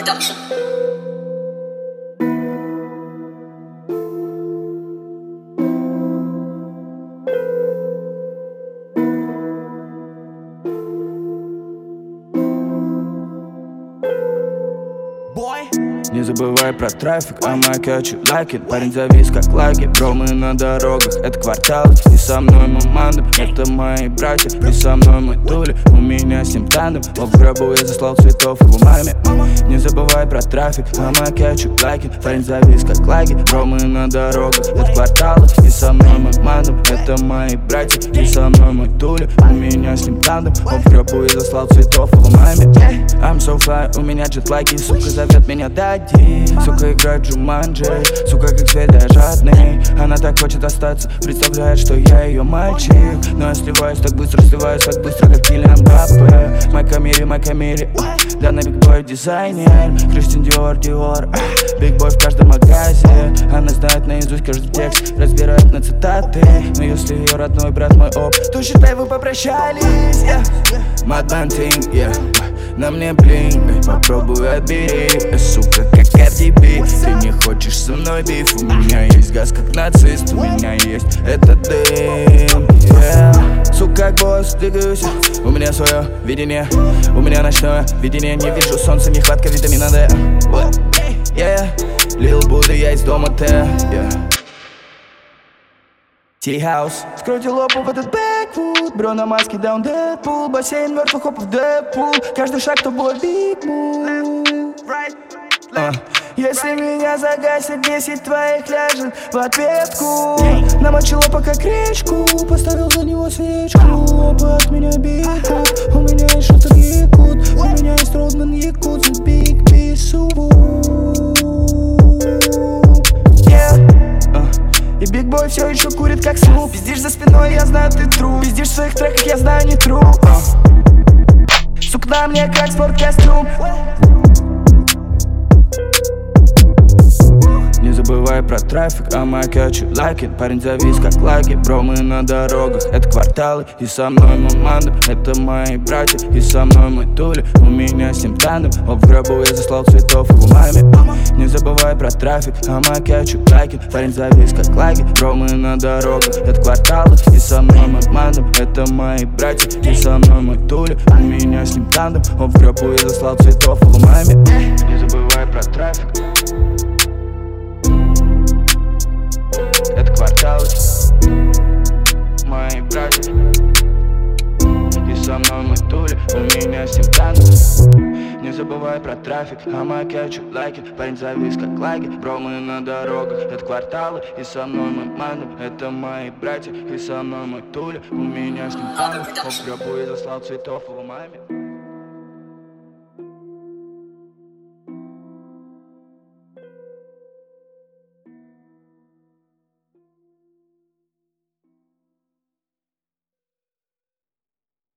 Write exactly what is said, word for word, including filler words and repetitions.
Production. Не забывай про трафик, а my catch you like it. Парень завис как лайки, бро, мы на дорогах, это кварталы. И со мной мой мандам, это мои братья. И со мной мой тули, у меня с ним тандем. Но в гробу я заслал цветов его маме. Не забывай про трафик, а my catch you like it. Парень завис как лайки, бро, мы на дорогах, это кварталы. И со мной мой мандам, это мои братья. И со мной мой тули, у меня с ним тандем. Но в гробу я заслал цветов его маме. I'm so fly, у меня джетлайки, сука зовет меня дади. Сука играет Джуманджи, сука как зверь, я жадный. Она так хочет остаться, представляет, что я ее мальчик. Но я сливаюсь так быстро, сливаюсь так быстро, как Киллиан Мбаппе. Май Камири, Май Камири, да на биг бой дизайнер. Кристиан Диор, Диор, биг бой в каждом магазе. Она знает наизусть каждый текст, разбирает на цитаты. Но если ее родной брат мой оп, то считай вы попрощались, yeah. Madman thing, yeah. На мне блин, попробуй отбери, э, сука, как Карди Би. Ты не хочешь со мной биф, у меня есть газ как нацист, у меня есть этот дым, yeah. Сука, как босс, двигаюсь, у меня свое видение, у меня ночное видение. Не вижу солнца, нехватка витамина D, yeah. Лил Будда, я из дома Т, yeah. Ти-хаус. Скройте лопу в этот бэкфут, бро на маске даун Дэдпул. Бассейн мертвых хопов Дэдпул. Каждый шаг тобой биг мув. Если меня загасит, десять твоих ляжет в ответку. Намочил лопа как речку, поставил за него свечку. Опа от меня бикут, у меня есть шутер якут. У меня есть Родман якут, за биг бису. И биг бой все еще курит как слуп. Пиздишь за спиной, я знаю ты тру. Пиздишь в своих треках, я знаю не тру. Сука на мне как спорткостюм. Не забывай про трафик, а my catch you like it. Парень завис как лайки, бро, мы на дорогах, это кварталы. И со мной мой мандам, это мои братья. И со мной мой тули, у меня с ним тандем. Оп, в гробу я заслал цветов его маме. Не забывай про трафик, а my catch you like it. Парень завис как лайки, бро, мы на дорогах, это кварталы. И со мной мой мандам, это мои братья. И со мной мой тули, у меня с ним тандем. Оп, в гробу я заслал цветов его маме. Не забывай про трафик, это кварталы, мои братья. И со мной мой тули, у меня с ним тандем. Не забывай про трафик, а my catch you like it. Парень завис как лайки, бро, мы на дорогах, это кварталы. И со мной мой мандам, это мои братья. И со мной мой тули, у меня с ним тандем. В гробу я заслал цветов его маме.